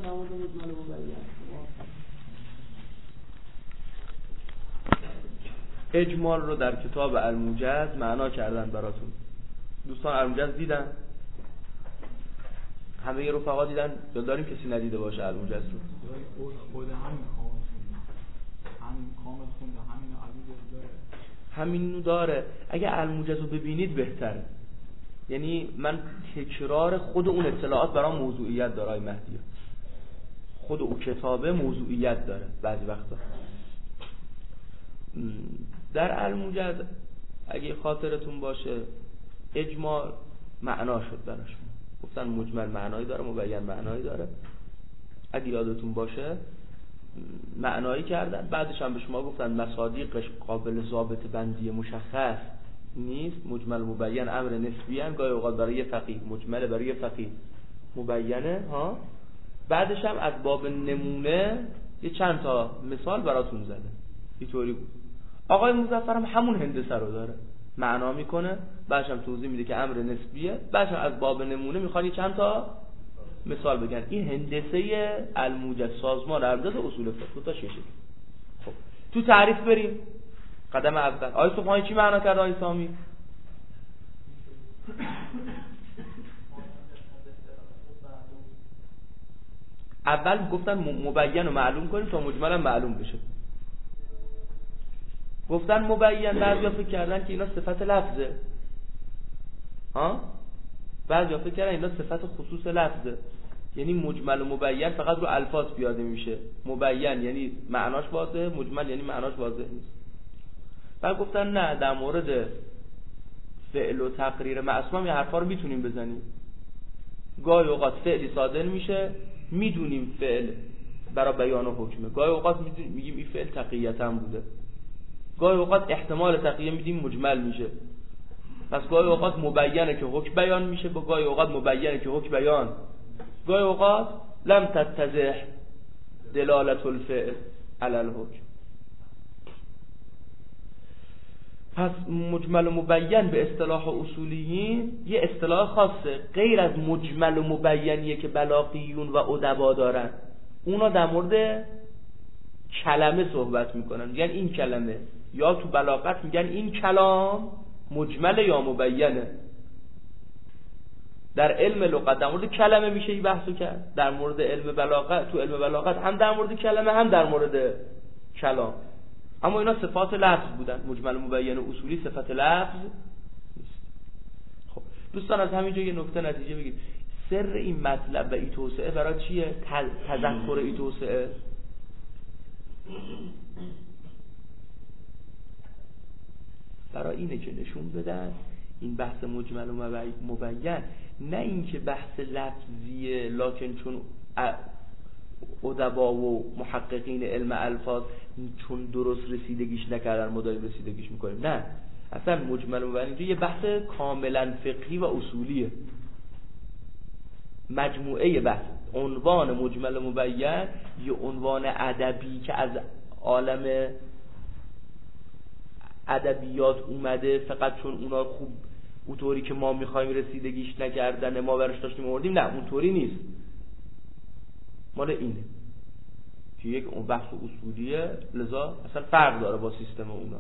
در مورد مجمل مبین. اجمال رو در کتاب الموجز معنا کردن براتون. دوستان الموجز دیدن؟ همه رفقا دیدن؟ یا داریم کسی ندیده باشه الموجز رو؟ خود همین کامل خونده همین الموجز داره. همینو داره. اگه الموجز رو ببینید بهتره. یعنی من تکرار خود اون اطلاعات برام موضوعیت داره. مهدی خود اون کتابه موضوعیت داره بعضی وقتا. در الموجز اگه خاطرتون باشه اجمال معنا شد براش. گفتن مجمل معنایی داره، مبین معنایی داره. اگه یادتون باشه معنایی کردن. بعدش هم به شما گفتن مصادیقش قابل ضابط بندی مشخص نیست. مجمل مبین امر نسبی ان، گاهی اوقات برای یه فقیه مجمله، برای یه فقیه مبینه ها. بعدش هم از باب نمونه یه چند تا مثال براتون زده. اینطوری بود. آقای مظفر هم همون هندسه رو داره، معنا میکنه، بعدش هم توضیح میده که امر نسبیه، بعدش هم از باب نمونه میخوان یه چند تا مثال بگن. این هندسه الموجز، سازمان الموجز اصول فقه. تا شیشه. خب تو تعریف بریم. قدم اول آیه سبحانی چی معنا کرد؟ آیه سامی اول گفتن مبین رو معلوم کنیم تا مجمل هم معلوم بشه. گفتن مبین، بعضیا فکر کردن که اینا صفت لفظه ها، بعضیا فکر کردن اینا صفت خصوص لفظه، یعنی مجمل و مبین فقط رو الفاظ پیاده میشه. مبین یعنی معناش واضحه، مجمل یعنی معناش واضح نیست. بعد گفتن نه، در مورد فعل و تقریر معصوم یه حرفا رو میتونیم بزنیم. گاهی اوقات فعلی صادر میشه میدونیم فعل برای بیان حکمه، گاهی اوقات میگیم این فعل تقییتا بوده، گاهی اوقات احتمال تقیه میدیم مجمل میشه. پس گاهی اوقات مبینه که حکم بیان میشه، با گاهی اوقات مبینه که حکم بیان، گاهی اوقات لم تتضح دلالت الفعل علی الحکم. پس مجمل و مبین به اصطلاح اصولیین یه اصطلاح خاصه، غیر از مجمل و مبینیه که بلاغیون و ادبا دارن. اونا در مورد کلمه صحبت میکنن، میگن این کلمه، یا تو بلاغت میگن این کلام مجمل یا مبینه. در علم لغت در مورد کلمه میشه این بحثو کرد، در مورد علم بلاغت، تو علم بلاغت هم در مورد کلمه هم در مورد کلام. اما اینا صفات لفظ بودن. مجمل مبین و اصولی صفت لفظ نیست. خب دوستان از همینجا یه نکته نتیجه بگید. سر این مطلب و این توسعه برای چیه؟ تذکر این توسعه برای اینه که نشون بدن این بحث مجمل و مبین نه اینکه بحث لفظیه، لکن چون ادبا و محققین علم الفاظ چون درست رسیدگیش نکردن مدایم رسیدگیش میکنیم. نه، اصلا مجمل و مبین اینجا یه بحث کاملا فقهی و اصولیه. مجموعه بحث، عنوان مجمل و مبین یه عنوان ادبی که از عالم ادبیات اومده، فقط چون اونا خوب اونطوری که ما میخوایم رسیدگیش نکردن ما برش داشتیم آوردیم. نه، اونطوری نیست. مال اینه که یک بحث اصولیه، لذا اصلا فرق داره با سیستم اونا.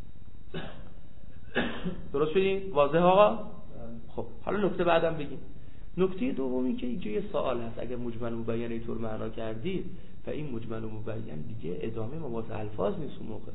درست شدیم؟ واضح آقا؟ خب حالا نکته بعدم بگیم. نکته دومی که اینجا یه سوال هست، اگر مجمل مبین اینطور معنا کردید و این مجمل مبین دیگه ادامه مباحث الفاظ نیست اون موقع.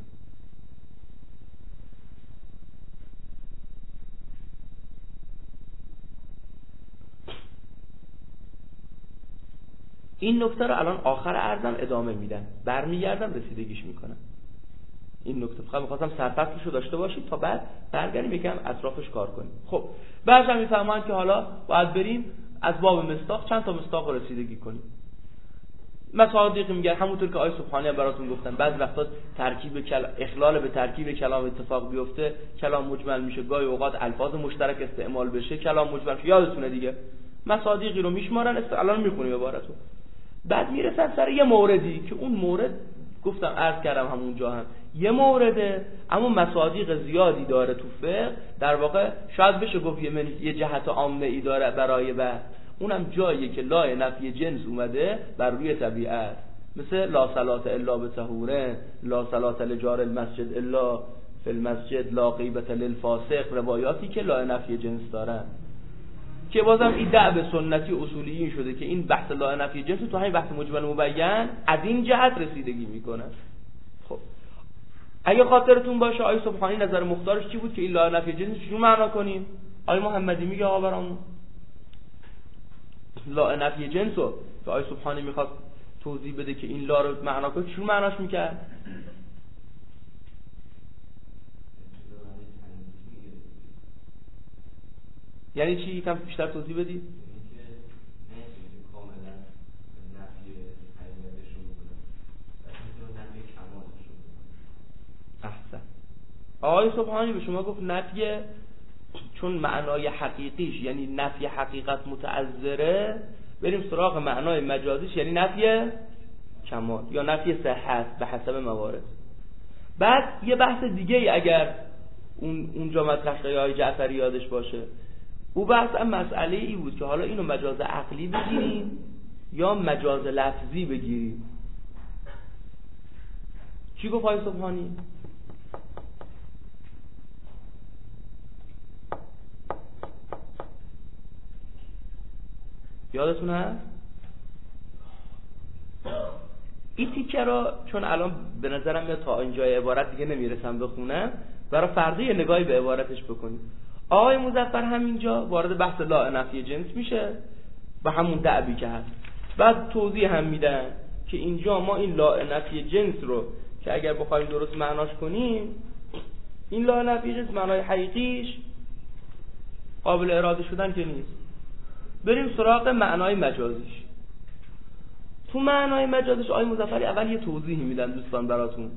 این نکته رو الان آخر عرضم ادامه میدن، برمیگردم رسیدگیش میکنم. این نکته فقط می‌خواستم سرفصلش رو داشته باشید تا بعد برگردیم یکم اطرافش کار کنیم. خب بعدش هم میفهمن که حالا باید بریم از باب مصداق چند تا مصداق رو رسیدگی کنیم. مصادیق میگن همونطور که آیه سبحانی براتون گفتن، بعضی وقتا اخلال به ترکیب کلام اتفاق بیفته، کلام مجمل میشه، گاهی اوقات الفاظ مشترک استعمال بشه، کلام مجمل میشه. یادتونه دیگه مصادیقی رو میشمارن، الان میخونیم عبارتو. بعد میرسن سر یه موردی که اون مورد گفتم عرض کردم همونجا هم یه مورده، اما مصادیق زیادی داره تو فقه. در واقع شاید بشه گفت یه جهت عامه ای داره برای بعد. اونم جاییه که لا نفی جنس اومده بر روی طبیعت، مثل لا صلات الا بطهوره، لا صلات لجار المسجد الا فی المسجد، لا غیبت للفاسق، روایاتی که لا نفی جنس دارن، که بازم این دعب سنتی اصولیین شده که این بحث لا نفی جنس تو همین بحث مجمل مبین از این جهت رسیدگی میکنه. خب اگه خاطرتون باشه آیه سبحانی نظر مختارش چی بود که این لا نفی جنس چجور معنا کنیم؟ آیه محمدی میگه آقا برامون لا نفی جنسو که آیه سبحانی میخواد توضیح بده که این لا رو معنا کنه چجور معناش میکرد؟ یعنی چی؟ یکم بیشتر توضیح بدید. احسن. آقای سبحانی به شما گفت نفی چون معنای حقیقیش یعنی نفی حقیقت متعذره، بریم سراغ معنای مجازیش یعنی نفی کمال یا نفی صحت به حسب موارد. بعد یه بحث دیگه ای اگر اونجا مطرح شده های جعفری یادش باشه، او بحث هم مسئله ای بود که حالا اینو مجاز عقلی بگیریم یا مجاز لفظی بگیریم. چی گفت آقای سبحانی؟ یادتون هست؟ این تیکه را چون الان به نظرم میاد تا اینجای عبارت دیگه نمیرسم بخونم، برای فردا یه نگاهی به عبارتش بکنیم. آقای مظفر همینجا وارد بحث لا نفی جنس میشه و همون دعبی که هست، بعد توضیح هم میدن که اینجا ما این لا نفی جنس رو که اگر بخوایم درست معناش کنیم، این لا نفی جنس معنای حقیقیش قابل اراده شدن که نیست. بریم سراغ معنای مجازیش. تو معنای مجازیش آقای مظفری اول یه توضیحی میدن دوستان براتون،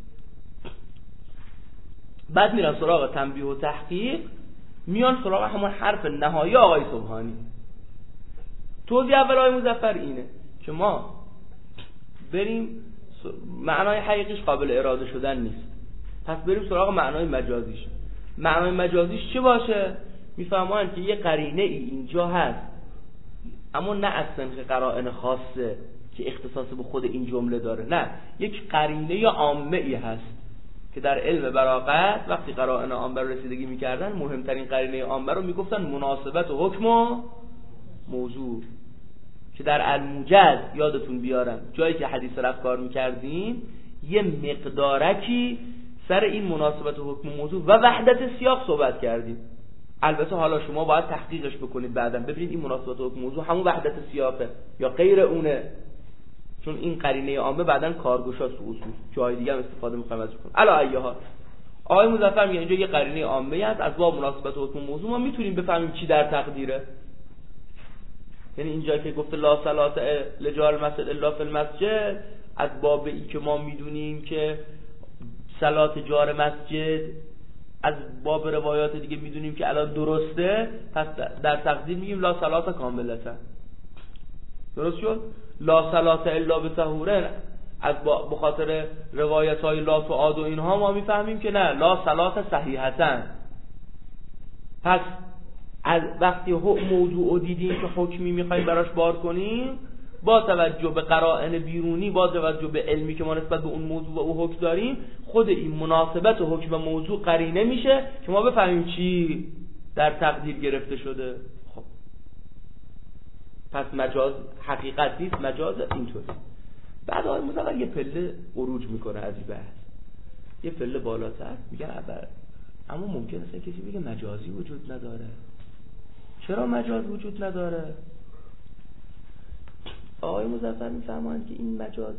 بعد میرن سراغ تنبیه و تحقیق، میان سراغ همون حرف نهایی آقای سبحانی. توضیح اول آقای مظفر اینه که ما بریم معنای حقیقیش قابل اراده شدن نیست، پس بریم سراغ معنای مجازیش. معنای مجازیش چه باشه؟ میفهمن که یه قرینه ای اینجا هست، اما نه اصلا که قرائن خاصه که اختصاص به خود این جمله داره، نه، یک قرینه عامه ای هست که در علم بلاغت وقتی قرائن عامه رو رسیدگی میکردن مهمترین قرینه عامه رو میگفتن مناسبت و حکم و موضوع، که در الموجز یادتون بیارم جایی که حدیث رفت کار میکردیم یه مقدارکی سر این مناسبت و حکم و موضوع و وحدت سیاق صحبت کردیم. البته حالا شما باید تحقیقش بکنید بعداً ببینید این مناسبت و حکم موضوع همون وحدت سیاقه یا غیر اونه، چون این قرینه عامه بعداً کارگشاست تو اصول، جای دیگه هم استفاده می‌خوایم ازش کنیم. علی ایها آقای مظفر میگه اینجا یه قرینه عامه هست از باب مناسبت و حکم موضوع ما میتونیم بفهمیم چی در تقدیره. یعنی اینجا که گفته لا صلات لجار المسجد الا فی المسجد، از باب این که ما میدونیم که صلات جار مسجد از باب روایات دیگه میدونیم که الان درسته، پس در تقدیر میگیم لا صلات کاملتا. درست شد؟ لا صلات الا بطهوره از بخاطر روایت های لا تعاد و اینها ما میفهمیم که نه، لا صلات صحیحتا. پس از وقتی موضوع رو دیدیم که حکمی میخوایم براش بار کنیم، با توجه به قرائن بیرونی، با توجه به علمی که ما نسبت به اون موضوع و او حکم داریم، خود این مناسبت و حکم موضوع قرینه میشه که ما بفهمیم چی در تقدیر گرفته شده. خب پس مجاز حقیقت نیست، مجاز اینطوری. بعد آقای مظفر یه پله عروج میکنه از این بحث، یه پله بالاتر میگن اما ممکنه کسی بگه مجازی وجود نداره. چرا مجاز وجود نداره؟ آقای مظفر میفهمند که این مجاز،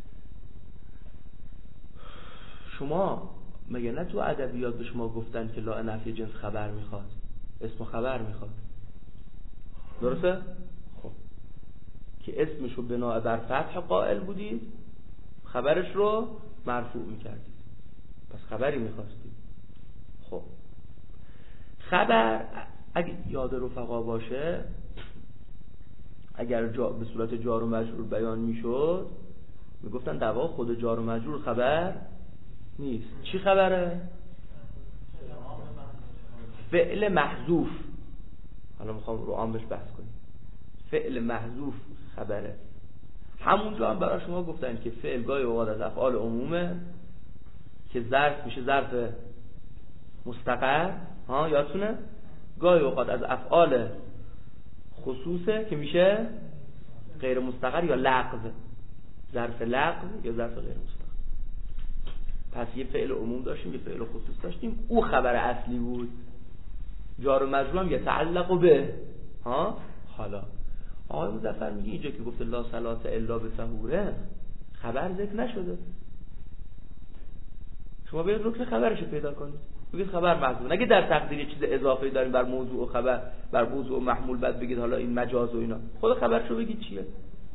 شما مگه نه تو ادبیات به شما گفتن که لا نفی جنس خبر میخواد، اسم خبر میخواد، درسته؟ خب که اسمشو بنا بر فتح قائل بودید، خبرش رو مرفوع میکردید، پس خبری میخواستید. خب خبر اگه یاد رفقا باشه، اگر به صورت جار و مجرور بیان میشد میگفتن دوا خود جار و مجرور خبر نیست. چی خبره؟ فعل محذوف. حالا میخوام رو عامش بحث کنیم. فعل محذوف خبره. همونجا هم برای شما گفتن که فعل گاهی اوقات از افعال عمومه که ظرف میشه ظرف مستقر، یادتونه؟ گاهی اوقات از افعال خصوصه که میشه غیر مستقر یا لغو، ظرف لغو یا ظرف غیر مستقر. پس یه فعل عموم داشتیم، یه فعل خصوص داشتیم، او خبر اصلی بود. جار و مجرور هم یتعلق به حالا آقای مظفر میگه اینجا که گفته لا صلاة الا بطهوره خبر ذکر نشده. شما باید رکن خبرشو پیدا کنید، بگید خبر محذوف. نگه در تقدیر یه چیز اضافه داریم بر موضوع و خبر، بر موضوع و محمول، بعد بگید حالا این مجاز و اینا. خود خبرشو بگید چیه.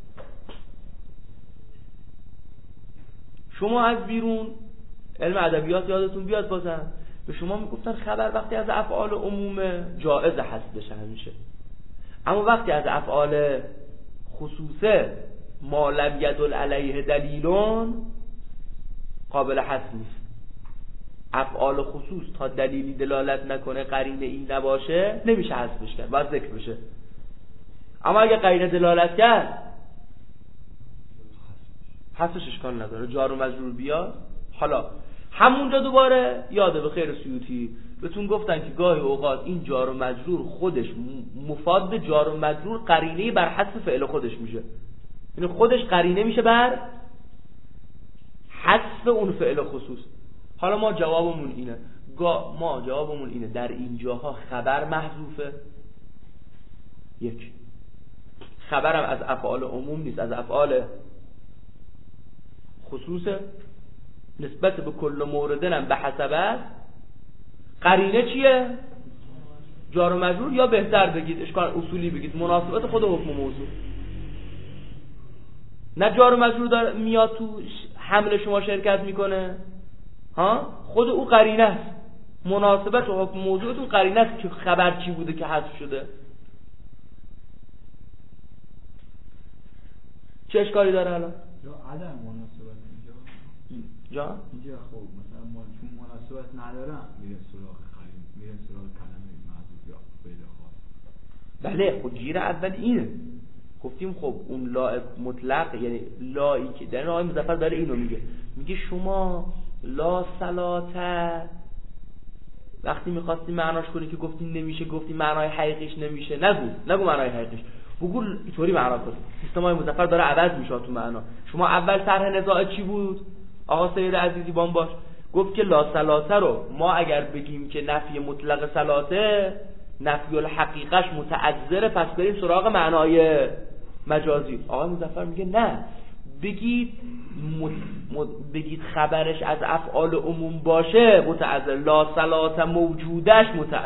شما از بیرون علم ادبیات یادتون بیاد بازم به شما میگفتن خبر وقتی از افعال عمومه جائز حذف بشه همیشه، اما وقتی از افعال خصوصه ما لم یدل علیه دلیلون قابل حذف نیست. افعال خصوص تا دلیلی دلالت نکنه، قرینه این نباشه، نمیشه حذفش کرد، باید ذکر بشه. اما اگه قرینه دلالت کرد حذفش اشکال نداره، جار و مجرور بیاد. حالا همونجا دوباره یاده به خیر سیوطی بهتون گفتن که گاهی اوقات این جار و مجرور خودش مفاد جار و مجرور قرینه بر حذف فعل خودش میشه، یعنی خودش قرینه میشه بر حذف اون فعل خصوص. حالا ما جوابمون اینه در اینجاها خبر محذوفه. یک خبرم از افعال عموم نیست، از افعال خصوصه، نسبت به کل موردنم به حسب است. قرینه چیه؟ جار و مجرور، یا بهتر بگید اشکال اصولی بگید مناسبت خود حکم موضوع. نه جار و مجرور میاد تو حمل شما شرکت میکنه، خود او قرینه است. مناسبت و حکم موضوعتون قرینه است که خبر چی بوده که حذف شده. چه اشکالی داره الان؟ یا عدم مناسبت اینجا خب مثلا چون مناسبت ندارم میره سراغ قرینه، میره سراغ کلمه محذوف یا غیر خاص. بله خب گیر اول اینه. گفتیم خب اون لا مطلق، یعنی لایی که در آقای مظفر داره اینو میگه شما لا صلاة وقتی میخواستی معناش کنی که گفتی نمیشه، گفتی معنای حقیقیش نمیشه، نگو معنای حقیقیش، بگو اینطوری معنا کن. سیستم آقای مظفر داره عوض میشه تو معنا. شما اول طرح نزاع چی بود؟ آقا سید عزیزی بان باش گفت که لا صلاة رو ما اگر بگیم که نفی مطلق صلاته، نفی الحقیقش متعذره، پس بریم سراغ معنای مجازی. آقای مظفر میگه نه، بگید خبرش از افعال عموم باشه متعذر، لا صلاة موجودش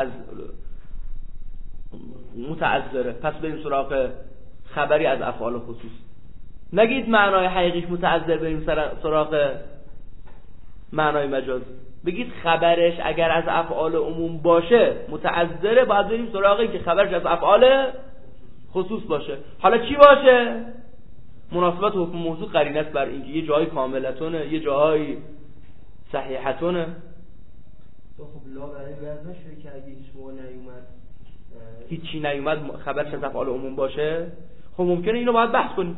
متعذره، پس بریم سراغ خبری از افعال خصوص. نگید معنای حقیقیش متعذر بریم سراغ معنای مجازی. بگید خبرش اگر از افعال عموم باشه متعذره، باید بریم سراغی که خبرش از افعال خصوص باشه. حالا چی باشه؟ مناسبت حکم موضوع قرینه است بر اینکه یه جایی کاملتونه، یه جایی صحیحتونه. تو خب لا برای بیاد نشده که اگه هیچ موقع نیومد، هیچی نیومد خبرش از افعال عموم باشه، خب ممکنه اینو باید بحث کنیم.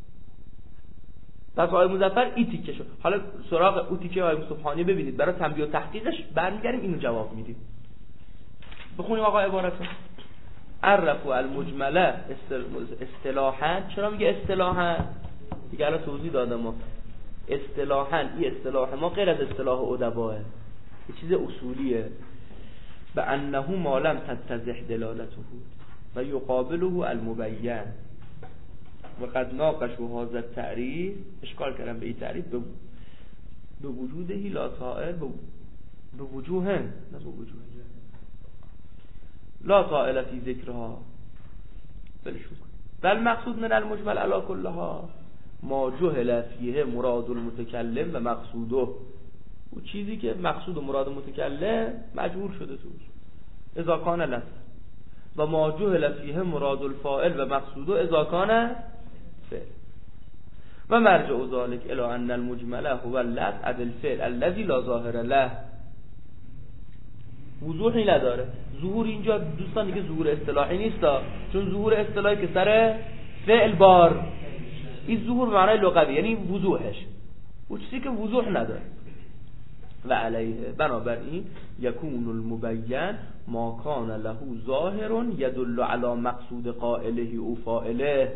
پس آقای مظفر این تیکه شد. حالا سراغ اون تیکه آقای سبحانی ببینید، برای تنبیه و تحقیقش برمیگردیم اینو جواب میدیم. بخونیم آقا عبارتو. عرفوا المجمله اصطلاحا. چرا میگه اصطلاحا؟ دیگه الان توضیح دادم. ما اصطلاحا این اصطلاح ما غیر از اصطلاح ادباه، یه چیز اصولیه. به انه ما لم تتضح دلالته و یقابله المبین و قد ناقشوا هذا التعریف. اشکال کردم به این تعریف به وجودهی لا طائل به وجوه، نه به وجوه لا طائل فی ذکرها بلشون. بل مقصود من المجمل علی کلها ما جهل فیه مراد المتکلم و مقصوده. او چیزی که مقصود و مراد متکلم مجهول شده توش، اذا کان لفظ، و ما جهل فیه مراد الفاعل و مقصوده اذا کان فعل. و مرجع ذلك الى ان المجمل هو اللفظ بالفعل الذي لا ظاهر له. وضوحی نداره. ظهور اینجا دوستان دیگه ظهور اصطلاحی نیستا، چون ظهور اصطلاحی که سر فعل بار، این ظهور به معنای لغوی یعنی وضوحش، و چیزی که وضوح نداره. و علیه بنابراین یکون المبین ما کان له ظاهر یدل علی مقصود قائله او فاعله،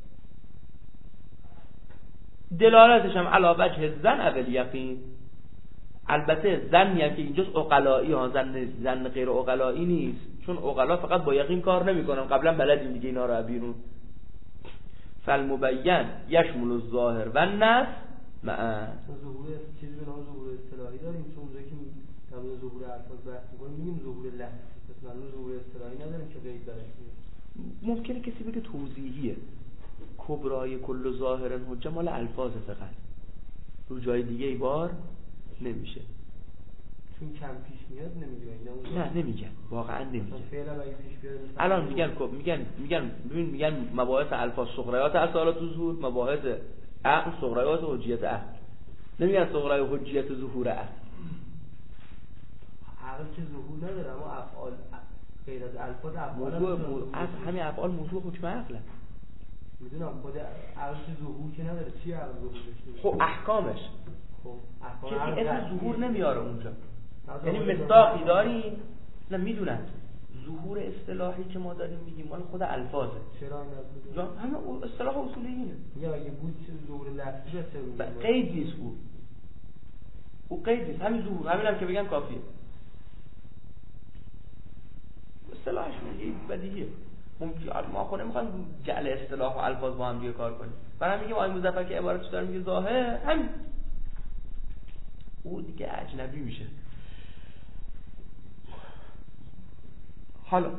دلالتش هم علی وجه ظن او الیقین. البته ظنی هم که اینجاست عقلایی ها، ظن غیر عقلایی نیست، چون عقلا فقط با یقین کار نمیکنن، قبلا بلدیم دیگه اینا رو بیرون. فالمبین یشمل الظاهر و النص معا. ظهور چیزی به نام ظهور اصطلاحی داریم، چون اونجایی که در مورد ظهور الفاظ بحث می‌کنیم میگیم ظهور لفظی، پس معلومه ظهور اصطلاحی نداریم که قید درش میاد. ممکنه کسی بگه توضیحیه، کبرای کل ظاهر حجه مال الفاظ فقط، رو جای دیگه ای بار نمیشه، چون کم پیش میاد نمیگه اینا. نه نمیگن، واقعا نمیگن. فعلا اگه پیش بیاد الان میگن مباحث الفاظ صغریات اصالات ظهور، مباحث عقل صغریات و حجیت عقل، نمیگن صغرای و حجیت ظهور عقل. عقل که ظهور نداره، اما افعال غیر از الفاظ افعال همین افعال موضوع حکم عقله. میدونم خود عقل که ظهور که نداره، چی عقل ظهور داشته؟ خب احکامش، خب کسی اسم ظهور نمیاره اونجا، یعنی مصداقی داری؟ نه میدونن ظهور اصطلاحی که ما داریم میگیم مال خود الفاظه. چرا این یا همه اصطلاح اصولی اینه. یا اگه بود ظهور لفظی بشه قید نیست، او قید نیست، همین ظهور، همینم که بگن کافیه. اصطلاحش میگه بدیهیه. ممکن ما خود نمیخوایم جعل اصطلاح و الفاظ با هم دیگه کار کنیم. برام میگیم آقای مظفر که عبارتش داره میگه ظاهر، همین او دیگه اجنبی میشه. حالا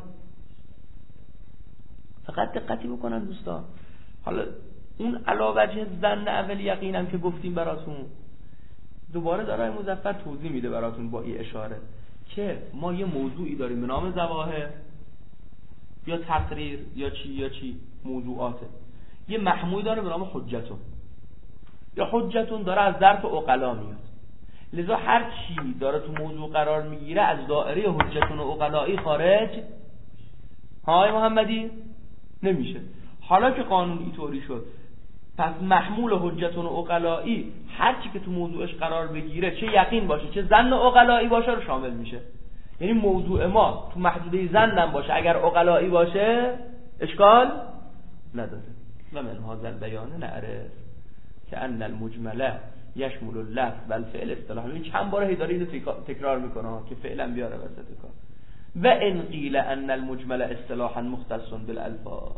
فقط دقتی بکنن دوستان، حالا اون علاوه ظن اول یقینم که گفتیم براتون، دوباره داره مظفر توضیح میده براتون با این اشاره که ما یه موضوعی داریم به نام ظواهر یا تقریر یا چی موضوعاته، یه محمول داره به نام حجتون، یا حجتون داره از ظرف عقلا میاد، لذا هر چی داره تو موضوع قرار میگیره از دائره حجتون و عقلایی خارج های محمدی نمیشه. حالا که قانون اینطوری شد، پس محمول حجتون و عقلایی هر چی که تو موضوعش قرار بگیره، چه یقین باشه چه ظن عقلایی باشه، رو شامل میشه. یعنی موضوع ما تو محدوده ظن هم باشه، اگر عقلایی باشه اشکال نداره. و من هذا البیان نعرف که ان المجمله یشمل اللفظ و الفعل اصطلاحا. این چند بار هی داره اینو تکرار میکنه که فعلا بیاره وسط کار. و ان قیل ان المجمل اصطلاحا مختص بالالفاظ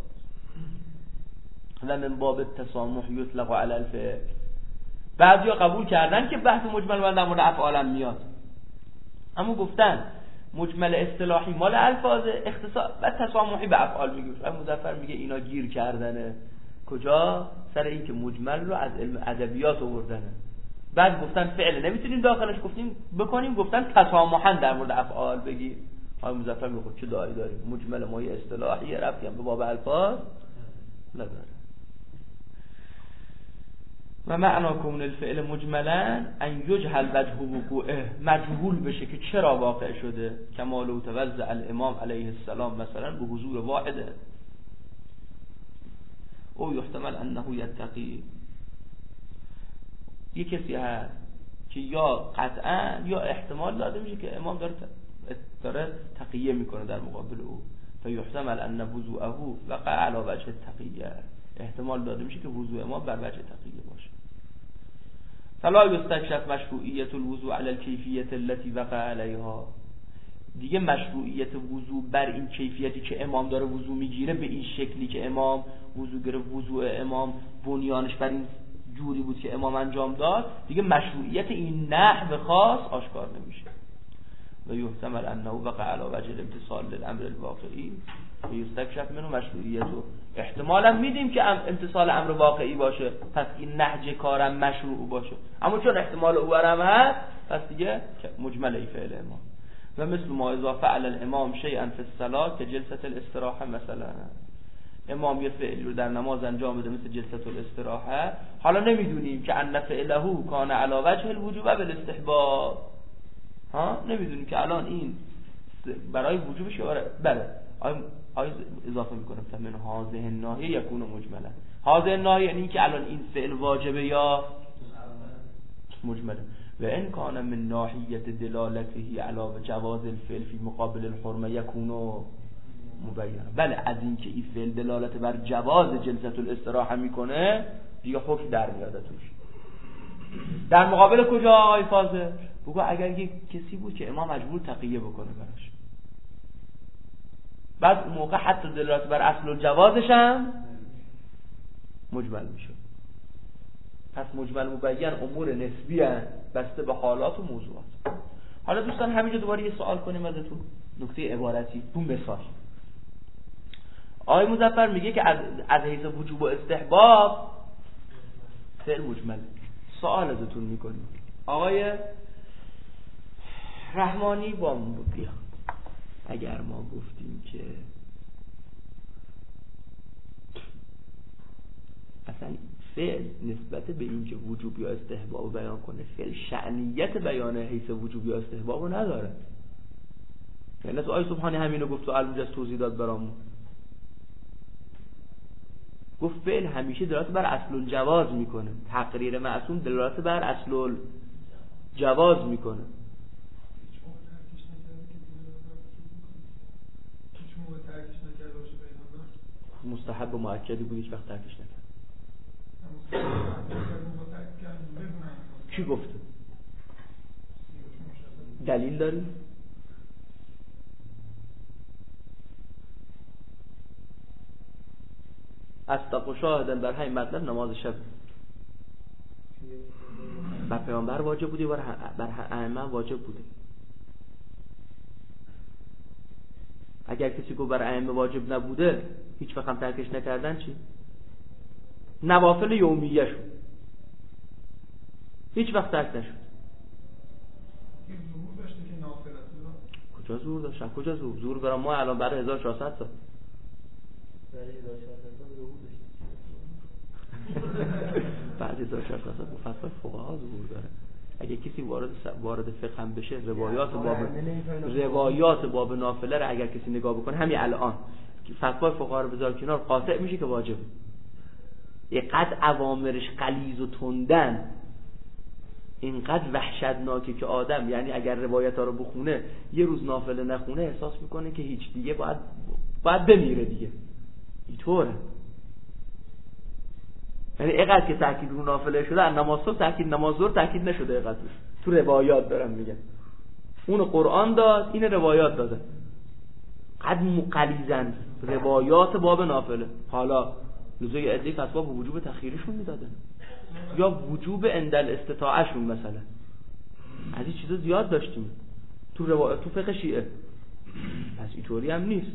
و من باب التسامح یطلق علی الفعل. بعضیا قبول کردن که بحث مجمل من در مورد افعال میاد، اما گفتن مجمل اصطلاحی مال الفاظ، اختصاص و تسامحی به افعال میگه. و مظفر میگه اینا گیر کردنه. کجا؟ سر این که مجمل رو از علم ادبیات آوردنه. بعد گفتن فعل نمیتونیم داخلش گفتیم بکنیم، گفتن تسامحا در مورد افعال بگی. آقای مظفر میگه خب چه داعی داریم، مجمل ما یه اصطلاحی ربطی هم به باب الفاظ نداره. و معنا کون الفعل مجملا ان یجهل وجه وقوعه، مجهول بشه که چرا واقع شده. کما لو توزع الامام علیه السلام مثلا به حضور واحده او یحتمل انه یتقی. یه کسی هست که یا قطعا یا احتمال داده میشه که امام داره تقیه میکنه در مقابل او، فیحتمل ان وضوءه وقع علی وجه التقیه، احتمال داده میشه که وضوء امام بر وجه تقیه باشه. فلا یستکشف مشروعیت الوضوء علی الکیفیت التي وقع علیها. دیگه مشروعیت وضوء بر این کیفیتی که امام داره وضوء میگیره، به این شکلی که امام وضوء گرفت، وضوء امام بنیانش بر این جوری بود که امام انجام داد، دیگه مشروعیت این نحو خاص آشکار نمیشه. و یحتمل انه وقع علی وجه الامتثال للامر الواقعی و یستکشف منه مشروعیته. احتمالا میدیم که امتثال امر واقعی باشه، پس این نهج کارم مشروع باشه، اما چون احتمال او هم هست، پس دیگه مجمل ای فعل امام. و مثل ما اذا فعل الامام شیئا فی الصلاه که جلسه الاستراحه، مثلا امام یه فعل رو در نماز انجام بده مثل جلسه الاستراحه، حالا نمیدونیم که ان فعله کان علی وجه الوجوب بالاستحباب، نمیدونیم که الان این برای وجوبش بله آیا اضافه میکنم من هذه الناحیه یکون مجملا. هذه الناحیه یعنی که الان این فعل واجبه یا مجمله. و ان کان من ناحیه دلالته علی جواز الفعل فی مقابل الحرمه یکون مبینه. بله از این که این فعل دلالت بر جواز جلسه الاستراحه میکنه دیگه حکم در میاد توش. در مقابل کجا آقای فاضل؟ بگو اگر یک کسی بود که امام مجبور تقیه بکنه براش، بعد اون موقع حتی دلالت بر اصل الجوازش هم مجمل میشه. پس مجمل مبین امور نسبی هست بسته به حالات و موضوعات. حالا دوستان همینجا دوباره یه سوال کنیم ازتون، نکته عبارتی تو مثال. آقای مظفر میگه که از حیث وجوب و استحباب فعل مجمل. سوال ازتون میکنیم آقای رحمانی با بیا، اگر ما گفتیم که اصلا فعل نسبت به این که وجوب یا استحباب بیان کنه فعل شأنیت بیان حیث وجوب یا استحباب رو نداره. یعنی تو آیه سبحانی همینو گفت و الموجز توضیح داد برامون، گفت فعل همیشه دلالت بر اصل الجواز میکنه، تقریر معصوم دلالت بر اصل الجواز میکنه. مستحب و مؤکدی بود هیچ وقت ترکش نکرد. کی گفته؟ دلیل داری؟ اصدق شاهدن بر همین مطلب نماز شب بر پیامبر واجب بوده، بر ائمه واجب بوده. اگر کسی گفت بر ائمه واجب نبوده هیچ وقت هم ترکش نکردن چی؟ نوافل یومیه شد، هیچ وقت ترک نشد. ظهور داشته که نافل است. کجا ظهور داشت؟ کجا ظهور برای ما الان برای 1400 سال برای 1400 سال ظهور داشت. بعد 1400 سال با فتوای فقها ظهور داره. اگه کسی وارد فقه هم بشه روایات باب نافله رو اگر کسی نگاه بکنه همین الان فتوای فقها رو بذار کنار قاطع میشه که واجبه. اینقدر اوامرش غلیظ و تندن، اینقدر وحشتناکه که آدم یعنی اگر روایت ها رو بخونه یه روز نافله نخونه احساس میکنه که هیچ دیگه باید بمیره دیگه. اینطوره. یعنی اینقدر که تاکید رو نافله شده، نماز صبح تاکید، نماز ظهر تاکید نشده. اینقدر تو روایات دارم میگم، اون قرآن داد این روایات داده، قد مقلیزن روایات باب نافله. حالا لزوی ادعی فتوا به وجوب تخییرشون میدادن یا وجوب اندل استطاعشون مثلا، از این چیزا زیاد داشتیم تو روایات تو فقه شیعه. پس اینطوری هم نیست.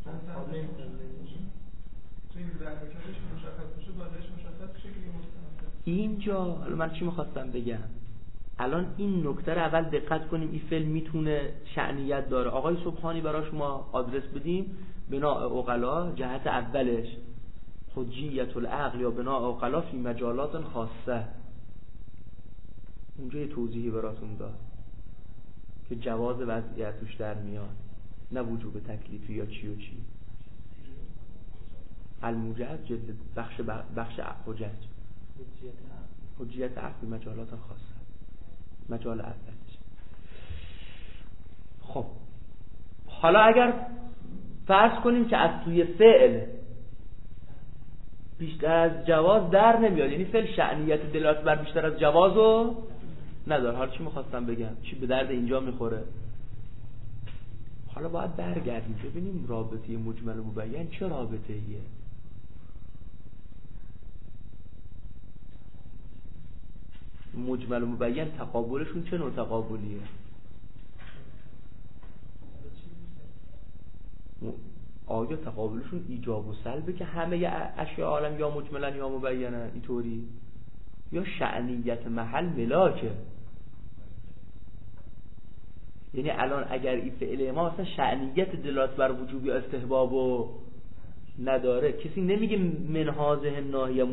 اینجا حالا من چی میخواستم بگم، الان این نکته رو اول دقت کنیم. این فعل میتونه شأنیت داره. آقای سبحانی براش ما آدرس بدیم بناء عقلا، جهت اولش حجیت العقل یا بناء عقلا فی مجالات خاصه. اونجا یه توضیحی براتون داد که جواز وضعیت توش در میاد، نه وجوب تکلیفی یا چی و چی. الموجز جلد بخش حجیت عقل فی مجالات خاصه، مجال اولش. خب حالا اگر فرض کنیم که از توی فعل بیشتر از جواز در نمیاد، یعنی فعل شأنیت دلالت بر بیشتر از جوازو نداره. حالا چی میخواستم بگم، چی به درد اینجا میخوره؟ حالا باید برگردیم ببینیم رابطه مجمل و مبین چه رابطه ایه. مجمل و مبین تقابلشون چه نوع تقابلیه؟ آیا تقابلشون ایجاب و سلبه که همه اشیاء عالم یا مجملن یا مبینن اینطوری، یا شأنیت محل ملاکه؟ یعنی الان اگر این فعل ما مثلا شأنیت دلالت بر وجوب یا استحبابو نداره، کسی نمیگه من هذه الناحیه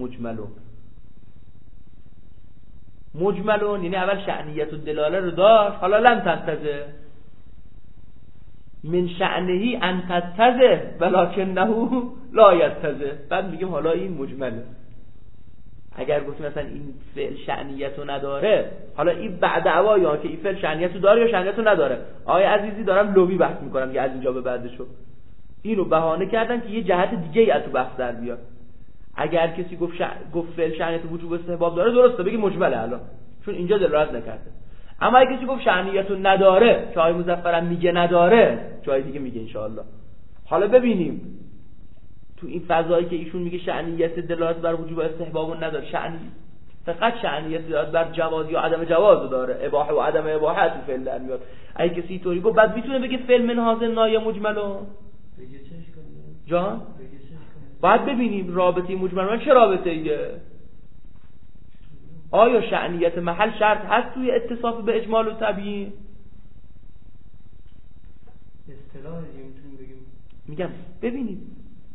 مجملون، یعنی اول شأنیت و دلاله رو داشت، حالا لم تنتزه من شأنه ان تتزه ولکنه لا یتزه. بعد میگیم حالا این مجمله. اگر گفتیم مثلا این فعل شأنیت رو نداره، حالا این بعد دعوا که این فعل شأنیت رو داره یا شأنیت رو نداره. آقای عزیزی دارم لوبی بحث میکنم که از اینجا به بعدشو اینو بهانه کردن که یه جهت دیگه ای از تو بحث در بیاد. اگر کسی گفت فعل شأنیت وجوب استحباب داره، درسته بگی مجمله الان، چون اینجا دلالت نکرده. اما اگه کسی گفت شأنیت رو نداره، که آقای مظفرم میگه نداره، جای دیگه میگه انشاءالله. حالا ببینیم تو این فضایی که ایشون میگه شأنیت دلالت بر وجوب استحباب نداره، فقط شأنیت دلالت بر جواز یا عدم جواز داره، اباحه و عدم اباحه تو فعل در میاد. اگه کسی طوری گفت بعد میتونه بگه فعل من هاذ نای مجملو بگه چش کنه جان. باید ببینیم رابطه مجمل چه رابطه ایه. آیا شأنیت محل شرط هست توی اتصاف به اجمال و تبیین؟ اصطلاح دیگه میتونیم بگیم. میگم ببینیم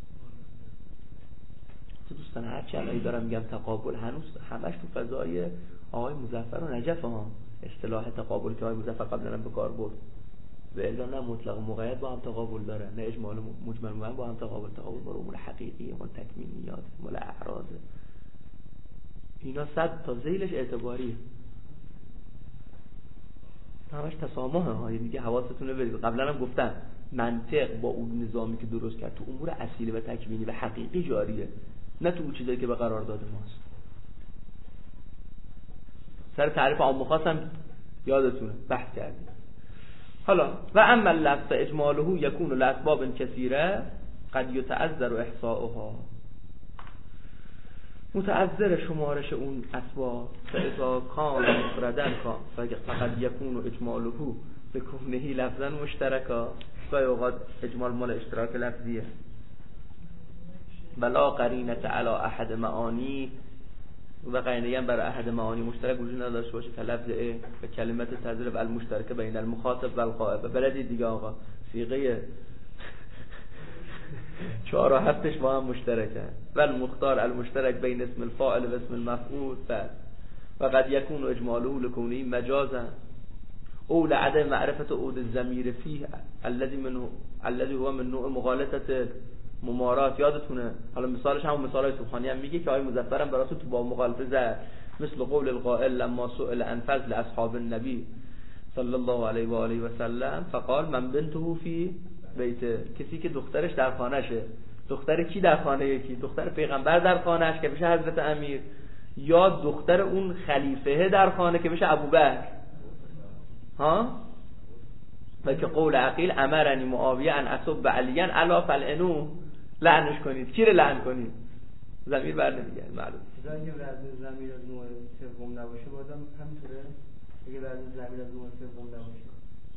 تو دوستان هر چی الان دارم میگم تقابل هنوز همش تو فضای آقای مظفر و نجف ها. اصطلاح تقابل که آقای مظفر قبلا به کار برد و الا نه مطلق و مقید با هم تقابل داره، نه اجمال و مجمل با هم تقابل با امور حقیقی و تکمینیات مال اعراض. اینا صد تا ذیلش اعتباریه، همش تسامحه ها. دیگه حواستون رو برید. قبلا هم گفتم منطق با اون نظامی که درست کرد تو امور اصیل و تکوینی و حقیقی جاریه، نه تو چیزایی که به قرارداد ماست. سر تعریف عام و خاص هم یادتونه بحث کردیم. حالا و اما اللفظ اجماله یکون لاسباب کثیره قد یتعذر احصاؤها. متعذر شمارش اون اسباب فاذا کان مفردن فقد یکون اجماله بکونه لفظا مشترکا. گاهی اوقات اجمال مال اشتراک لفظیه. بلا قرینه علی احد معانی و قرینه هم برای احد معانی مشترک وجود نداشته باشه که لفظ و کلمت تضرب المشترک بین المخاطب و الغائب. بلدی دیگه آقا صیغه 4 و 7 با هم مشترکه. و المختار المشترک بین اسم الفاعل و اسم المفعول. و قد یکون اجماله لکونه مجازا او لعدم معرفت عود الضمیر فيه الذي هو من نوع مغالطه ممارات. یادتونه حالا مثالش همون مثالای سبحانی هم میگه که آقای مظفر هم براتون تو با مخالفه زد، مثل قول القائل لما سئل عن فضل اصحاب النبی صلی الله علیه و آله و سلم فقال من بنته فی بیته. کسی که دخترش در خانهشه. دختر کی در خانه یکی؟ دختر پیغمبر در خانهش که بشه حضرت امیر، یا دختر اون خلیفه در خانه که بشه ابوبکر. ها؟ و که قول عقیل امرنی معاویه ان اسب علیا الا فلعنو، لعنش کنید. کی رو لعن کنید؟ ضمیر بر نمیگرد معلوم. اگه بعد ضمیر از نوع سوم نباشه بازم همینطوره. اگه بعد ضمیر از نوع سوم نباشه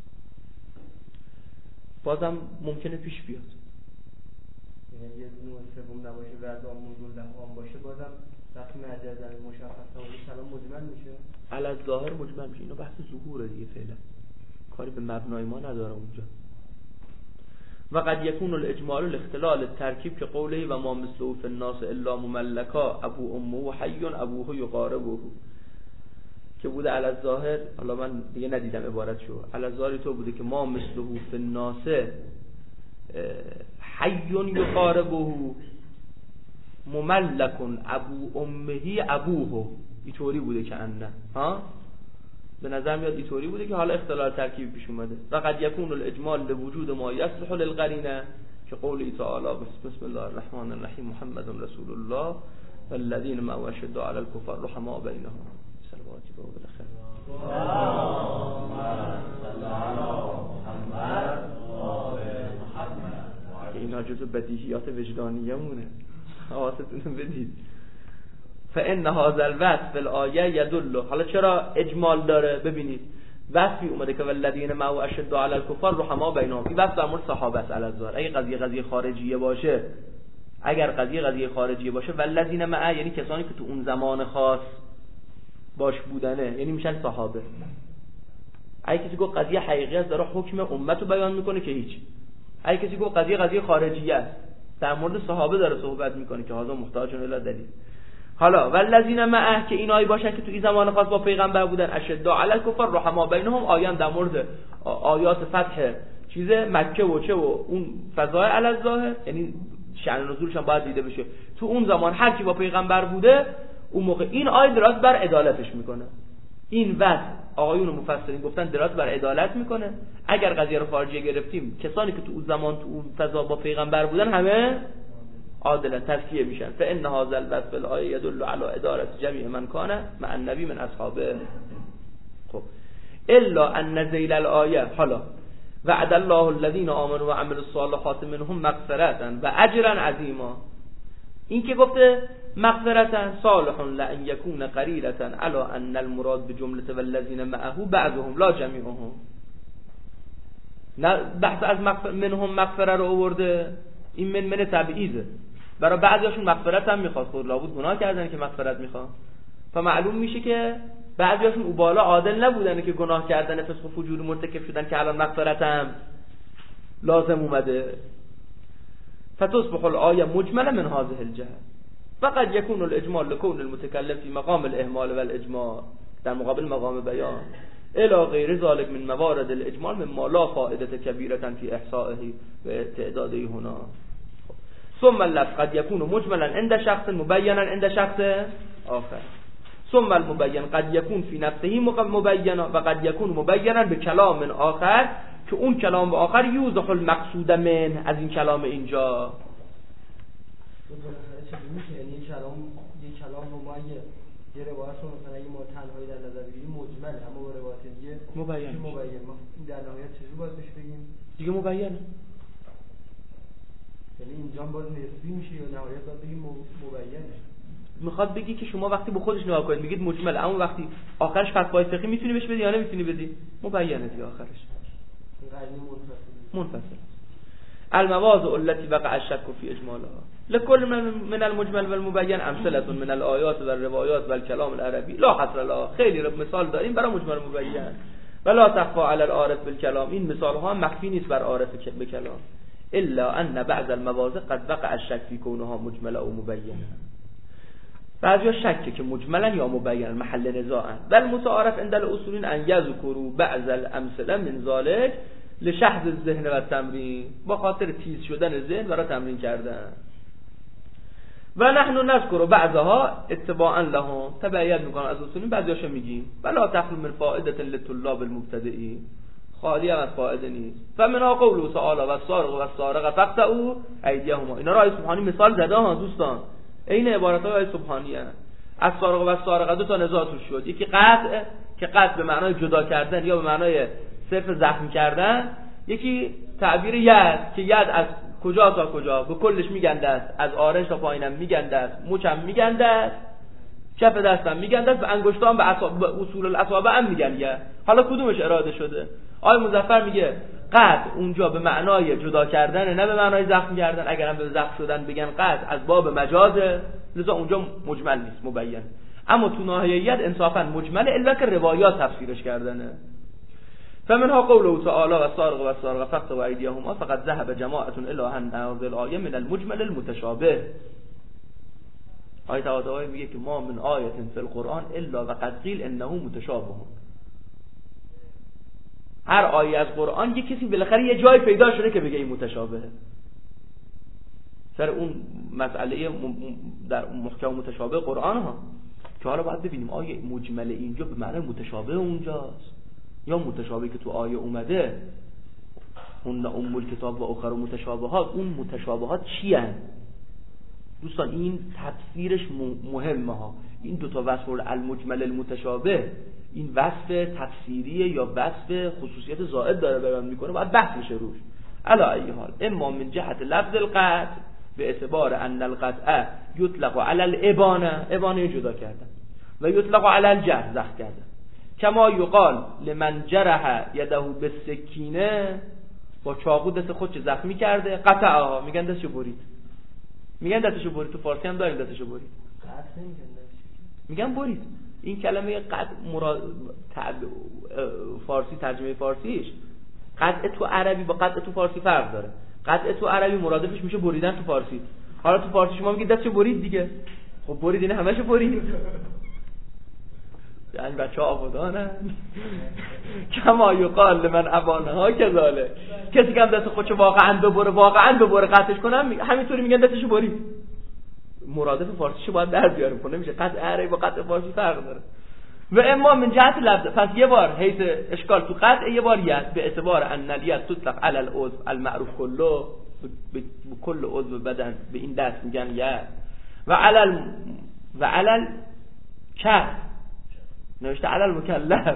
بازم ممکنه پیش بیاد. یعنی یه نوع سوم نباشه بعد اون موضوع لهم باشه بازم وقتی مرجع ضمیر مشخص نباشه سلام مجمل میشه. علی ظاهر مجمل میشه. اینو بحث ظهوره دیگه، فعلا کاری به مبنای ما نداره اونجا. و قد یکون الاجمال الاختلال الترکیب که قوله و ما مثله فی الناس الا مملکا ابو امه حی ابوه یقاربه که بوده علی الظاهر. حالا من دیگه ندیدم عبارت شو. علی الظاهر تو بوده که ما مثله فی الناس حی یقاربه مملکن ابو امه ابوه. اینطوری بوده که انه ها به نظر میاد اینطوری بوده که حالا اختلال ترکیبی پیش اومده. و قد یکون الاجمال لوجود ما یصلح للقرینه که قولی تعالی بسم الله الرحمن الرحیم محمد رسول الله والذین معه اشد علی الکفار رحماء بینهم. صلواتی به بالاخره اللهم صل علی محمد و آل محمد. اینا جزو بدیهیات وجدانیه مونه، حواستون رو بدید. فان هذا الوصف الآیه یدل. حالا چرا اجمال داره؟ ببینید وصفی اومده که والذین معه اشد علی الکفار رحماء بینهم. این وصف در مورد صحابه است. الازار اگه قضیه خارجیه باشه، اگر قضیه خارجیه باشه والذین معه یعنی کسانی که تو اون زمان خاص باش بودنه، یعنی میشن صحابه. اگه کسی گفت قضیه حقیقی است داره حکم امت رو بیان میکنه که هیچ. اگه کسی گفت قضیه خارجیه است در مورد صحابه داره صحبت میکنه که هذا محتاج الی دلیل. حالا والذین معه که اینایی باشن که تو این زمان خاص با پیغمبر بودن اشد علی الکفار رحماء بینهم. آیان در مورد آیات فتح چیز مکه و چه و اون فضای علی الظاهر، یعنی شأن نزولش هم باید دیده بشه. تو اون زمان هر کی با پیغمبر بوده اون موقع این آیه دراز بر عدالتش میکنه. این وقت آقایون مفسرین گفتن دراز بر عدالت میکنه. اگر قضیه رو خارجی گرفتیم، کسانی که تو اون زمان تو اون فضا با پیغمبر بودن همه عادلا تزکیه میشن. فان هذا الوصف الآیه يدل على اداره جميع من كان مع النبي من اصحابه. خب الا ان ذیل الآیه حالا وعد الله الذين آمنوا وعملوا الصالحات منهم مغفرة و اجرا عظیما. این که گفته مغفرة صالح لان يكون قريرة على ان المراد بجمله والذين معه بعضهم لا جميعهم. نه بحث از منهم مغفره رو آورده، این من تبعیضه، برای بعضیاشون مغفرت هم میخواد، خود لابد گناه کردن که مغفرت میخواد. فمعلوم میشه که بعضیاشون او بالا عادل نبودن که گناه کردن فسق و فجور مرتکب شدن که الان مغفرت هم لازم اومده. فتصبح الآیه مجمله من هذه الجهه. فقد يكون الاجمال لكون المتكلم في مقام الاهمال والاجمال در مقابل مقام بیان الى غیر ذلك من موارد الاجمال مما لا فائده كبيره في احصائه و تعداده هنا. ثم اللفظ قد يكون مجملا عند شخص مبينا عند شخص آخر. ثم المبين قد يكون في نفسه مبينا و قد يكون مبينا بكلام آخر که اون کلام آخر یوضح المقصود من از این کلام اینجا. یعنی یه کلام رو ما یه روایت رو مثلا اگه ما تنهایی در نظر بگیریم مجمله، اما با روایت دیگه مبین. ما در نهایت چجوری باید بهش بگیم؟ دیگه مبینه. یعنی اینجا باید نسبی میشه یا نهایت باید بگیم مبینه؟ میخواد بگی که شما وقتی به خودش نگاه کنید میگید مجمله، اما وقتی آخرش فتوای فقهی میتونی بهش بدی یا نمیتونی بدی؟ مبینه دیگه آخرش. منفصل. المواضع التي وقع الشك في اجمالها لكل من المجمل والمبين امثله من الايات والروايات والكلام العربي لا حصر لها. خیلی مثال داریم برای مجمل مبین. ولا تخفى على العارف بالكلام. این مثال ها مخفی نیست بر عارف به کلام. الا ان بعض المواضع قد وقع الشك في كونها مجمله او مبينه. بعضیا شک که مجملا یا مبین محل نزاعن. بل متعارف عند الاصولین ان یذکروا بعض الامثله من ذلك لشحذ الذهن و تمرین، با خاطر تیز شدن ذهن برای تمرین کردن. و نحن نذکر بعضها اتباعا لهم، تبعیت میکنن از اصولین، بعضیاشو میگیم. ولا تخلو من فائده للطلاب المبتدئین، خالی از فائده نیست. فمنها قوله تعالی والسارق والسارقه فاقطعوا ایدیهما. اینا را آیه سبحانی مثال زده ها دوستان، این عبارت‌های آیه سبحانی هست. از سارق و سارقه دو تا نزاع توش شد. یکی قطع که قطع به معنای جدا کردن یا به معنای صرف زخم کردن، یکی تعبیر ید که ید از کجا تا کجا به کلش میگنده است، از آرنج تا پایینم میگنده است، مچم میگنده است، کف دستم میگنده است، به انگشتام به اصول الاصابع هم میگنده. حالا کدومش اراده شده؟ آیه مظفر میگه قطع اونجا به معنای جدا کردن نه به معنای زخم کردن. اگرم به زخم شدن بگن قطع از باب مجازه، لذا اونجا مجمل نیست، مبین. اما تو ناحیه ید انصافا مجمله، الا که روایات تفسیرش کردنه. فمنها قوله تعالی والسارق والسارقه فاقطعوا ایدیهما فقد ذهب جماعه الی ان هذه الايه من المجمل المتشابه. آیه تعالی میگه که ما من آیه فی القرآن الا وقد قیل انه متشابه. هر آیه از قرآن یک کسی بالاخره یه جای پیدا شده که بگه این متشابهه. سر اون مسئله در محکم متشابه قرآن ها که حالا باید ببینیم آیه مجمل اینجا به معنی متشابه اونجاست یا متشابه که تو آیه اومده اون ام الکتاب و اخر متشابهات، اون متشابهات چی هستند دوستان؟ این تفسیرش مهمه ها. این دو تا وصف المجمل المتشابه، این وصف تفسیریه یا وصف خصوصیت زائد داره بیان میکنه، باید بحث بشه روش. علی ای حال اما من جهت لفظ القطع به اعتبار ان القطع یطلق علی الابانه، ابانه جدا کردن، و یطلق علی الجرح، زخم کردن. کما یقال لمن جرح یده بالسکینه، با چاقو دست خودش زخمی کرده، قطعها، میگن دستشو برید. میگن دستشو برید، تو فارسی هم داریم دستشو برید، میگن برید. این کلمه قطع فارسی ترجمه فارسیش، قطع تو عربی با قطع تو فارسی فرق داره. قطع تو عربی مرادفش میشه بریدن تو فارسی. حالا تو فارسی شما میگید دستشو برید دیگه. خب برید، این همه‌شو برید. یعنی بچه ها آبادانن کما یقال لمن ابانها کذاله. کسی که هم دست خودشو واقعا ببره قطعش کنم همینطوری میگن دستشو بری. مرادف فارسیشو باید در بیاریم کنه میشه قطع عربی با قطع فارسی فرق داره. و اما من جهت لفظ، پس یه بار حیث اشکال تو قطع، یه بار ید به اعتبار ان الیت تطلق علی العضو المعروف کله، به کل عضو بدن به این دست میگن ید. و علل کف نوشته علل مکلف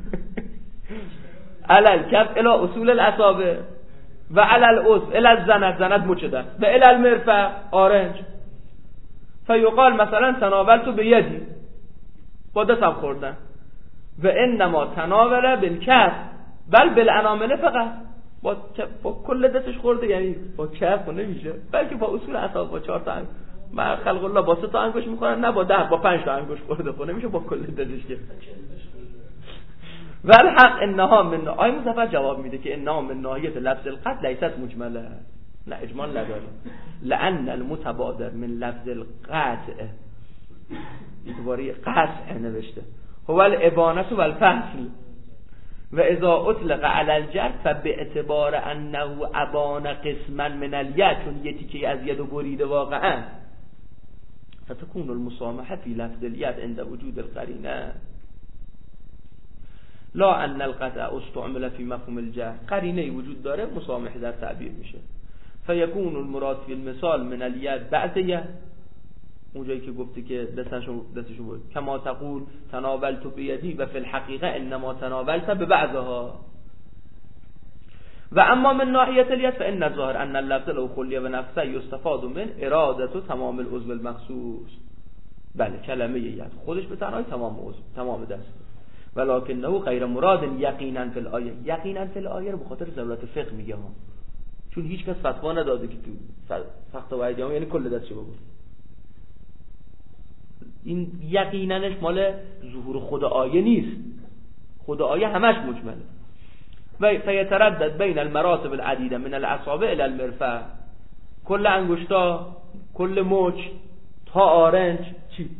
علل کف الی اصول الاصابع و علل عضو الی الزند مچ دست و الی المرفق آرنج. فیقال مثلا تناولت به یدی، با دستم خوردن، و انما تناول بالکف بل بالانامل فقط، با کل دستش خورده، یعنی با کف نمیشه بلکه با اصول اصابع، با 4 تا ما خلق الله با 3 تا انگشت میخورن، نه با 10 با 5 تا انگشت خورده، خب نمیشه با کل دستش که. و الحق انها من آیه مصطفی جواب میده که انها من ناحیه لفظ القطع لیست مجمله، نه اجمال نداره، لان المتبادر من لفظ القطع دوباره قطع نوشته هو الابانه و الفصل و اذا اطلق علی الجر فباعتبار انه ابان قسما من الید، چون یه تیکه از ید بریده واقعا، فتكون المسامحه فی لفظ الید عند وجود القرینه لا ان القطع استعمل فی مفهوم الجر. قرینه وجود داره، مسامحه در تعبیر میشه. فیکون المراد فی المثال من الید بعد ید، اونجایی که گفته که دستشو بود، کما تقول تناولت بیدی و فی الحقیقه انما تناولت ببعضها. و اما من ناحیه الید فان الظاهر ان اللفظ لو خلیه و نفسه یستفاد من اراده تمام العضو المخصوص. بله کلمه ید خودش به تنهایی تمام عضو، تمام دست، ولکنه غیر مراد یقینا فی الآیه. یقینا فی الآیه رو به خاطر ضرورت فقه میگه ها، چون هیچ کس فتوا نداده که تو فقط و ایدیام یعنی کل دستش بگو. این یقیننش مال ظهور خود آیه نیست، خود آیه همش مجمله. و فیتردد بین المراتب العدیده من الاصابع الى المرفق، کل انگشتا، کل مچ تا آرنج چی؟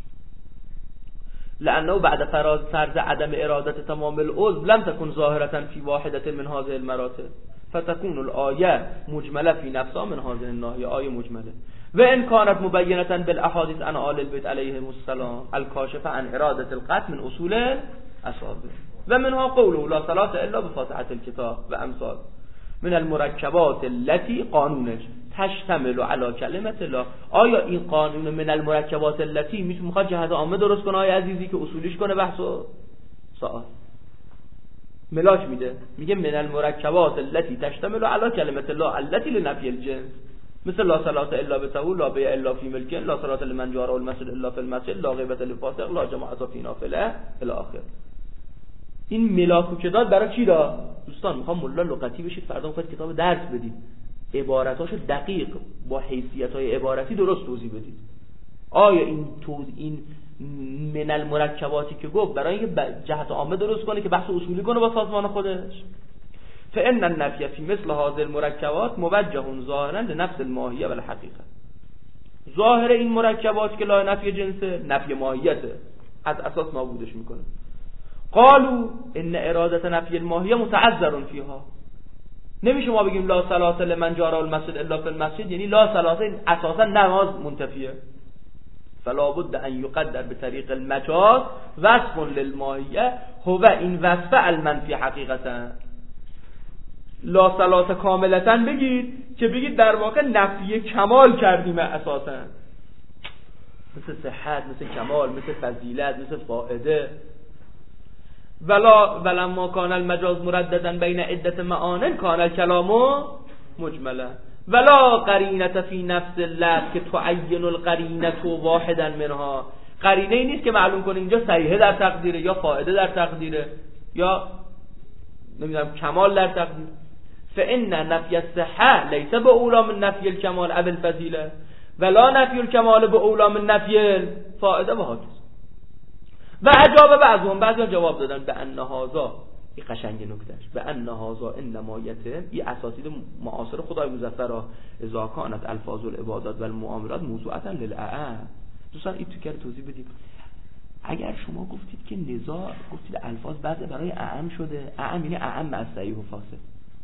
لانه بعد فرض عدم ارادت تمام العضو لم تكن ظاهرة في واحدة من هذه المراتب فتكون الآية مجملة في نفسها من هذه الناحية. آية مجملة. و ان كانت مبينة بالاحاديث عن آل البيت عليهم السلام الكاشفة عن إرادة القتل من اصول الاصابع و منها قوله لا صلاة الا بفاتحة الكتاب و امثال من المرکبات التي قانونش تشتمل على کلمت لا. آیا این قانون من المرکبات التي میخواد جهت عامه درست کنه آیا عزیزی که اصولیش کنه بحث و سوال ملاک میده، میگه من المرکبات التي تشتمل على کلمت لا التي لنفی الجنس، مثل لا صلاة الا بتهو، لا بیع الا فی ملک، لا صلاة لمن جاره المسجد الا فی المسجد، لا غیبت للفاسق، لا جماعت فی نافله الی آخر. این ملاکو که داد برای چی داد؟ دوستان میخوام ملا لغتی بشید، فردا میخواید کتاب درس بدید، عباراتاشو دقیق با حیثیت‌های عبارتی درست توضیح بدید. آیا این من المرکباتی که گفت برای اینکه جهت عامه درست کنه که بحث اصولی کنه با سازمان خودش؟ فان النفی فی مثل هذه المرکبات موجه ظاهرا لنفس الماهیه و الحقیقه. ظاهر این مرکبات که لا نفی جنسه، نفی ماهیته، از اساس نابودش میکنه. قالوا ان اراده نفی الماهیه متعذر فیها. نمیشه ما بگیم لا صلاة لمن جاره المسجد الا فی المسجد، یعنی لا صلاة اساسا نماز منتفیه. فلا بد ان یقدر بطریق المجاز وصف للماهیه هو این وصف المنفی حقیقتا. لا صلاة کاملتا بگید که بگید در واقع نفی کمال کردیم اساسا، مثل صحت، مثل کمال، مثل فضیلت، مثل فائده. ولما کان المجاز مرددا بین عدة معان کان الکلام مجملا ولا قرینه فی نفس اللفظ که تعین القرینه واحدا منها. قرینه ای نیست که معلوم کنه اینجا صحیحه در تقدیره یا فائده در تقدیره یا نمیدونم کمال در تقدیر. فان نفی الصحه لیس به اولا من نفی الکمال او الفضیله ولا نفی الکمال به اولا من نفی الفائده و هاکذا. و اجاب بعضی جواب دادن به ان هذا، این قشنگ نکتهش، به ان هذا انما یتم، این اساسید معاصر خدای مظفر اذا کانت الفاظ العبادات و المعاملات موضوعا للعام. دوستان این تو که توضیح بدیم اگر شما گفتید که نزاع، گفتید الفاظ بعضی برای اعم شده، اعم یعنی اعم از صحیح و فاسد،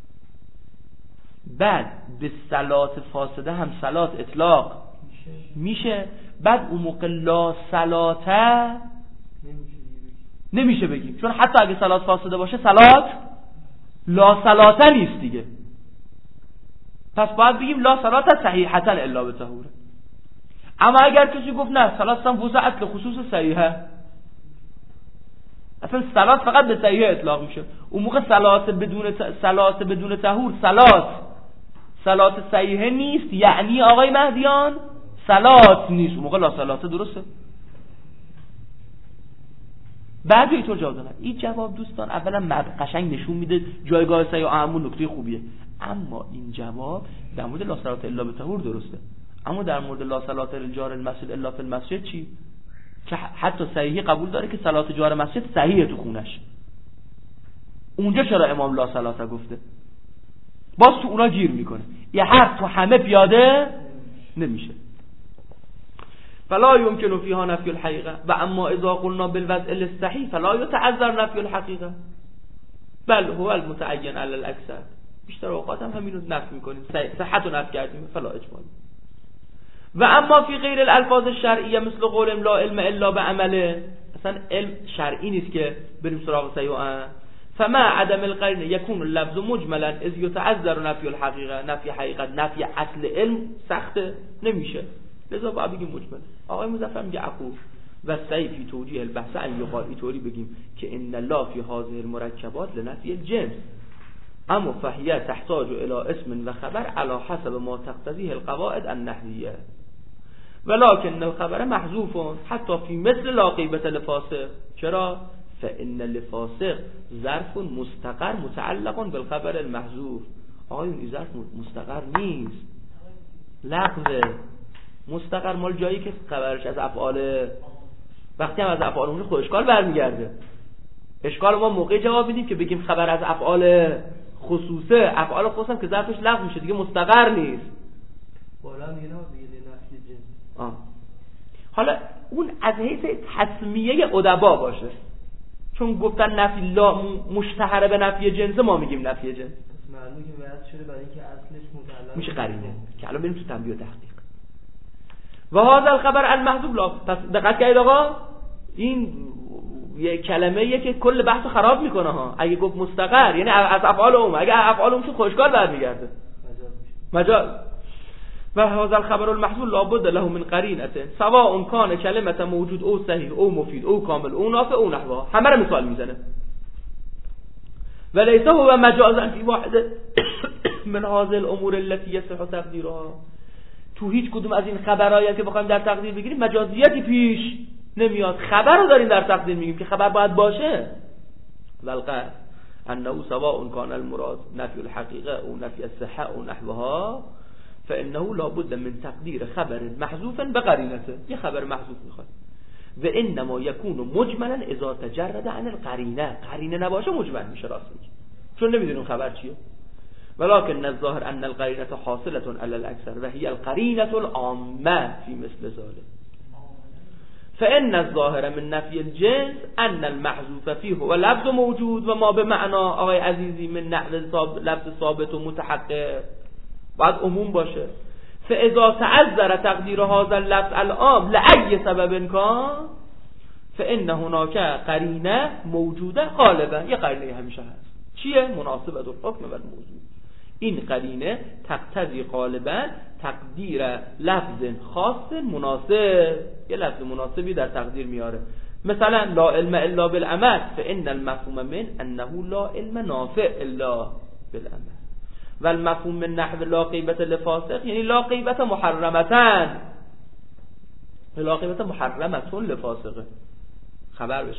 بعد به صلات فاسده هم صلات اطلاق میشه، بعد اون موقع لا صلاته نمیشه بگیم، چون حتی اگه صلات فاسده باشه صلات لا صلاته نیست دیگه، پس باید بگیم لا صلاته صحیحتا الا بطهور. اما اگر کسی گفت نه صلات هم وضعت لخصوص صحیحه، اصلا صلات فقط به صحیحه اطلاق میشه، اون موقع صلات بدون طهور صلات صحیحه نیست، یعنی آقای مهدیان صلات نیست، اون موقع لا صلاته درسته. بعد اینطور جواب دادن. این جواب دوستان اولا قشنگ نشون میده جایگاه صحیح و اعم نکته خوبیه، اما این جواب در مورد لا صلاة الا بطهور درسته، اما در مورد لا صلاة الجار المسجد الا فی المسجد چی؟ که حتی صحیحی قبول داره که صلاة جار مسجد صحیحه تو خونش، اونجا چرا امام لا صلاة گفته؟ باز تو اونا گیر میکنه، یه حرف تو همه پیاده نمیشه. فلا يمكن فيها نفي الحقيقة و اما اذا قلنا بالوضع الاستحي فلا يتعذر نفي الحقيقة بل هو المتعين على الاكثر. بیشتر اوقات هم همینو نفی میکنیم، صحت رو نفی کردیم، فلا اجمالی. و اما فی غیر الالفاظ الشرعیه مثل قول لا علم الا بعمله، اصلا علم شرعی نیست که بریم سراغ صحیح و اعم، فما عدم القرینه یکون اللفظ مجملا اذ یتعذر نفی الحقیقه، نفی حقیقت، نفی اصل علم سخته نمیشه، لذا باید بگیم مجمل. آقای مظفر میگه عقوب و صحیح فی توجیه البحث ان یقال، اینطوری بگیم که ان الله فی هذه المرکبات لنفی الجنس، اما فهیه تحتاج الى اسم و خبر علی حسب ما تقتضیه القواعد النحویه ولكن الخبر محذوف حتی فی مثل لا غیبة لفاسق. چرا؟ فان لفاسق ظرف مستقر متعلق بالخبر المحذوف. آقای این ظرف مستقر نیست، لغوه. مستقر مال جایی که خبرش از افعال، وقتی هم از افعال اونجا خود اشکال برمیگرده. اشکال ما موقعی جواب میدیم که بگیم خبر از افعال خصوصه، افعال خصوص هم که ظرفش لغو میشه دیگه، مستقر نیست. بالا میگه نفی جنس. حالا اون از حیث تسمیه ادبا باشه، چون گفتن نفی لا مشتهره به نفی جنس، ما میگیم نفی جنس. معلومه که وضع شده برای اینکه اصلش متعلق میشه قرینه که الان بریم تو تنبیه و تحقیق. و هذا الخبر المحذوف لا، پس دقت کنید آقا، این یه کلمه‌ایه که کل بحثو خراب میکنه ها. اگه گفت مستقر یعنی از افعال اون، اگه افعال اون شو خوشگال برمیگرده مجاز. و هذا الخبر المحذوف لا بد له من قرینه سواء کان کلمه موجود او صحیح او مفید او کامل او نافع او نحوها، همه رو مثال میزنه. وليس هو مجازا في واحد من هذه الامور التي يصح تقديرها. تو هیچ کدوم از این خبرایی که بخوایم در تقدیر بگیریم مجازیتی پیش نمیاد، خبر رو داریم در تقدیر میگیم که خبر باید باشه. والقصد انه سواء كان المراد نفي الحقيقه او نفي الصحه او نحوها فانه لا بد من تقدير خبر محذوف بقرینته. یه خبر محذوف میخواد و انما يكون مجملا اذا تجرد عن القرینه، قرینه نباشه مجمل میشه، راست میگه، چون نمیدونیم خبر چیه. ولكن الظاهر ان القرینه حاصله على الاكثر وهي القرینه العامه في مثل ذلك. فإن الظاهر من نفي الجنس أن المحذوف فيه هو لفظ موجود و ما به معنا آقای عزیزی من نحو لفظ ثابت و متحقق، باید عموم باشه. فإذا تعذر تقدير هذا اللفظ العام لأي سبب كان فإن هناك قرینه موجوده غالبا. یه قرینه همیشه هست، چیه؟ مناسبة الحکم و الموضوع. این قرینه تقتضی غالبا تقدیر لفظ خاص مناسب، یه لفظ مناسبی در تقدیر میاره. مثلا لا علم الا بالعمل فان المفهوم من انه لا علم نافع الا بالعمل و المفهوم من نحو لا غیبة لفاسق یعنی لا غیبة محرمتن، لا غیبة محرمتون لفاسقه خبر بشه.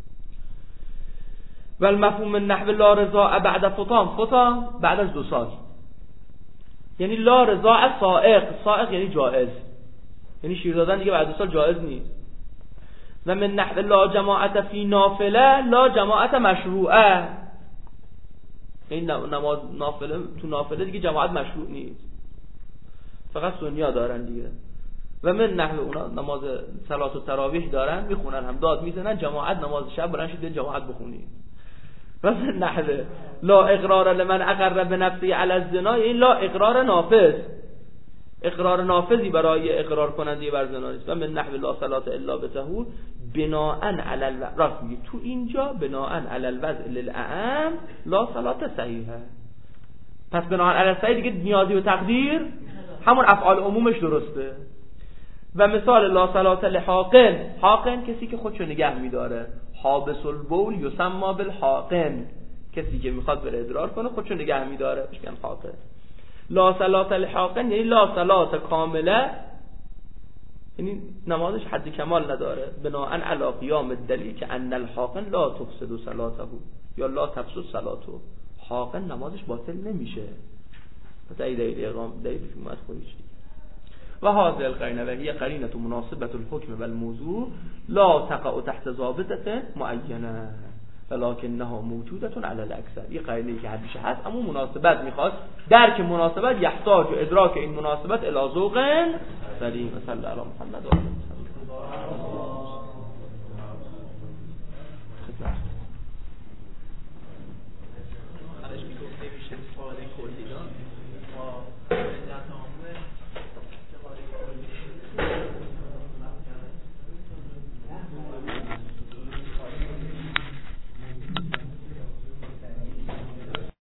و المفهوم من نحو لا رضا بعد فطام بعد از 2 سال یعنی لا رضا سائق یعنی جائز، یعنی شیر دادن دیگه بعد 2 سال جائز نیست. و من نحو لا جماعت فی نافله لا جماعت مشروعه، یعنی نماز نافله تو نافله دیگه جماعت مشروع نیست، فقط سنیا دارن دیگه. و من نحو اونا نماز صلات و تراویح دارن میخونن هم داد میزنن جماعت نماز شب برن شید جماعت بخونید. و من نحو لا اقرار لمن اقر بنفسه علی الزنا، این لا اقرار نافذ، اقرار نافذی برای اقرار کننده بر زنا نیست. و من نحو لا صلات الا بطهور بناء علی راست میگه تو اینجا بناء علی الوضع للاعم لا صلات صحیحه. پس بناء علی صحیح دیگه نیازی به تقدیر همون افعال عمومش درسته. و مثال لا صلات لحاقن، حاقن کسی که خودشو نگه میداره، حابس البول یسمى بالحاقن، کسی که میخواد بره ادرار کنه خودشو نگه میداره بهش میگن حاقن. لا صلات لحاقن یعنی لا صلات کامله، یعنی نمازش حد کمال نداره. بناء علی قیام الدلیل که ان الحاقن لا تفسد صلاته یا لا تفسد صلاته، حاقن نمازش باطل نمیشه. پس این دلیل اقام دلیلش اومد خودش. و هذه القرینه و هی قرینه مناسبه الحکم و الموضوع لا تقع تحت ضابطه معینه ولكنها موجوده علی الاکثر. این قرینه‌ای که همیشه هست اما مناسبت میخواد، درک مناسبت یحتاج ادراک این مناسبت الی ذوق سلیم. صلی علی محمد و آله محمد.